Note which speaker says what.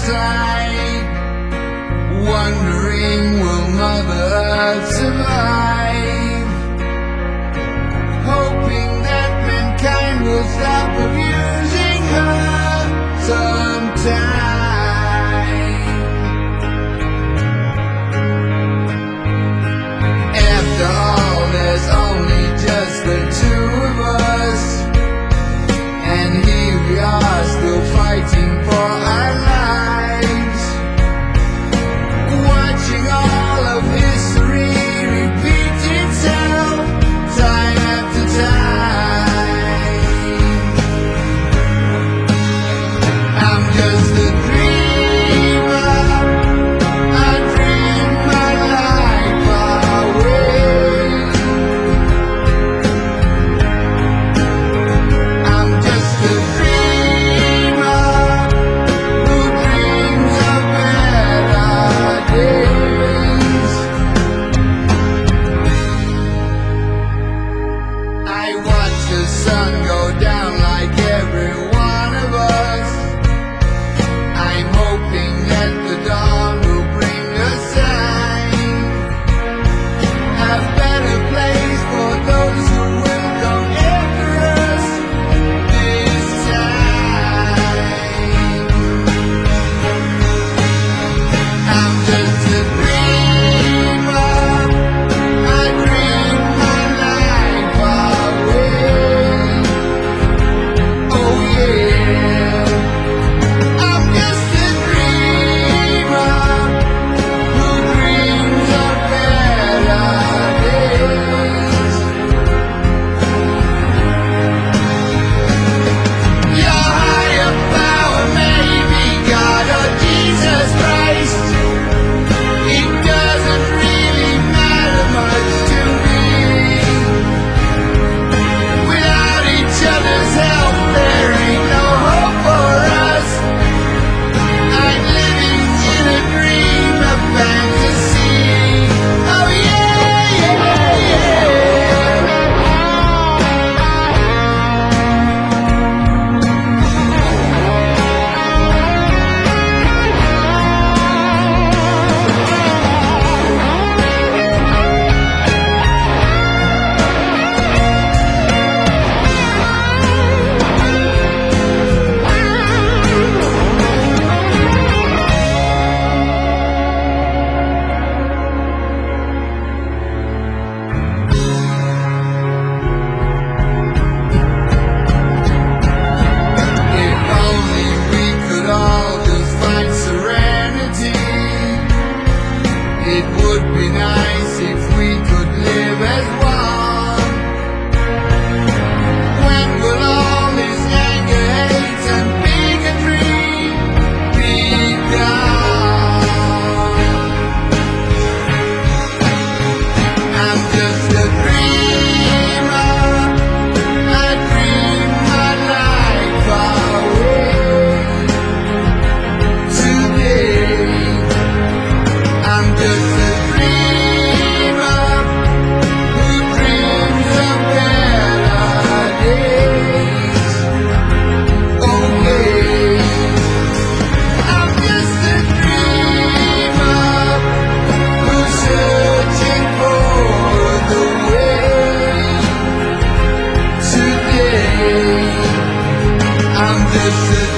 Speaker 1: outside, wondering will Mother Earth survive, hoping that mankind will stop abusing her sometime. After all, there's only just the two of us, and here we are still fighting for our lives, watching all of history repeat itself time after time. I'm just a dreamer, I dream my life away. I'm just a dreamer who dreams of better days. I watch the sun go down like every one of us. I'm hoping that the dawn will bring a sign, a better place for those who will come after us this time. I'm just a dreamer, I dream my life away. Oh yeah, I'm just a dreamer who dreams of better days. Your higher power may be God or Jesus Christ. It doesn't really matter much to me. Without each other's help, there ain't no hope for us. I'm living in a dream of fantasy. Oh yeah, yeah, yeah. If only we could all just find serenity, it would be nice if we could live as one. When will all this anger, hate, and bigotry be gone? I'm just a dreamer, I dream my life away. Today, I'm just a dreamer who dreams of better days. Oh yeah, I'm just a dreamer who's searching for the way. Today, I'm just a